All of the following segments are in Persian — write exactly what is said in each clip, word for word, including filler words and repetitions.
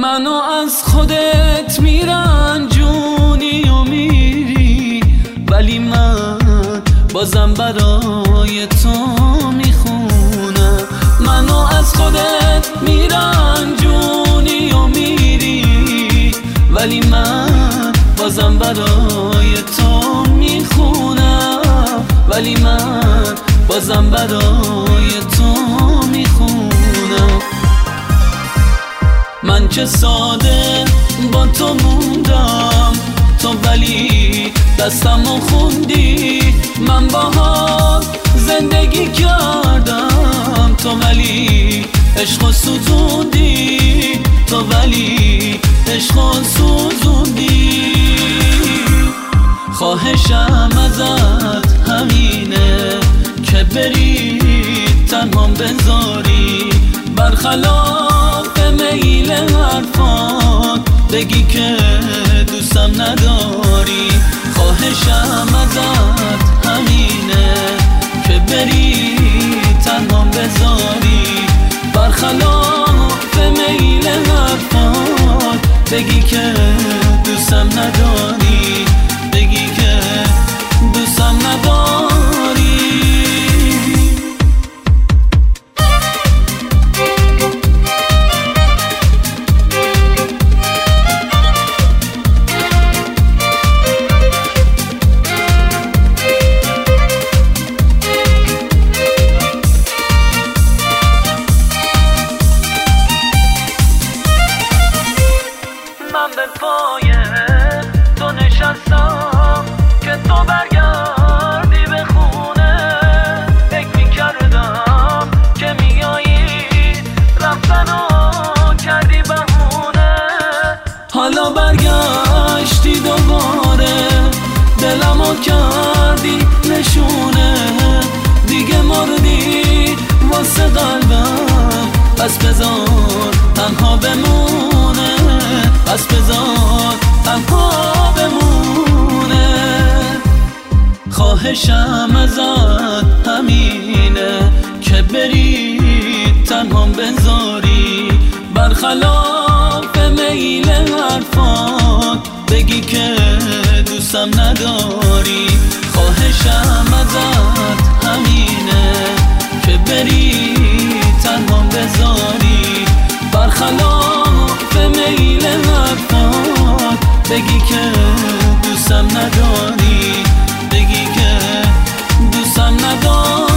منو از خودت میرنجونی و میری، ولی من بازم برای تو میخونم. منو از خودت میرنجونی و میری، ولی من بازم برای تو میخونم، ولی من بازم برای تو میخونم. من چه ساده با تو موندم، تو ولی دستمو خوندی. من باهات زندگی کردم، تو ولی عشقو سوزوندی، تو ولی عشقو سوزوندی. خواهشم ازت همینه که بری تنهام بذاری، برخلاف میل حرفات بگی که دوستم نداری. خواهشم ازت همینه که بری تنهام بذاری، برخلاف میل حرفات بگی که دوستم نداری، بگی که دوستم نداری. من به پای تو نشستم که تو برگردی به خونه، فکر میکردم که میایی، رفتنو کردی بهونه. حالا برگشتی دوباره، دلمو کردی نشونه، دیگه مردی واسه قلبم. پس بذار تنها بمونه، پس بذار تنها بمونه. خواهشم ازت همینه که بری تنهام بذاری، برخلاف میل حرفات بگی که دوستم نداری. خواهشم ازت همینه که بری تنهام بذاری، برخلاف میل حرفات بگی که دوستم نداری، بگی که دوستم نداری.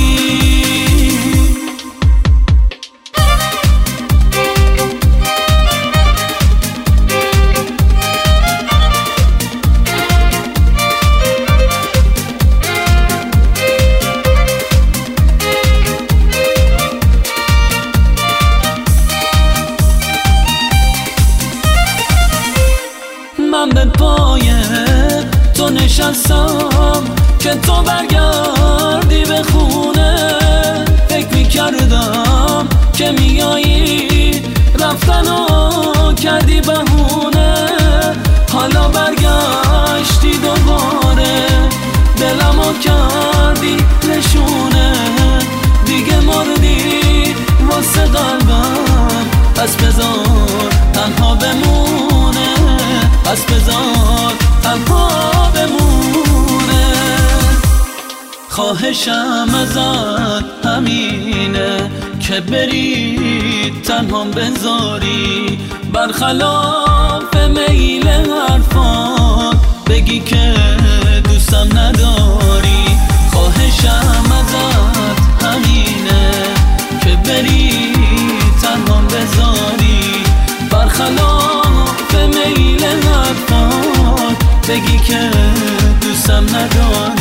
من به پای تو نشستم که تو برگردی به خونه، فکر میکردم که میایی، رفتنو کردی بهونه. حالا برگشتی دوباره، دلمو کردی نشونه، دیگه مردی واسه قلبم. پس بذار تنها بمونه، پس بذار تنها بمونه. خواهشم ازت همینه که بری تنهام بذاری، برخلاف میل حرفات بگی که دوستم نداری. خواهشم ازت همینه که بری تنهام بذاری، برخلاف میل حرفات بگی که دوستم نداری.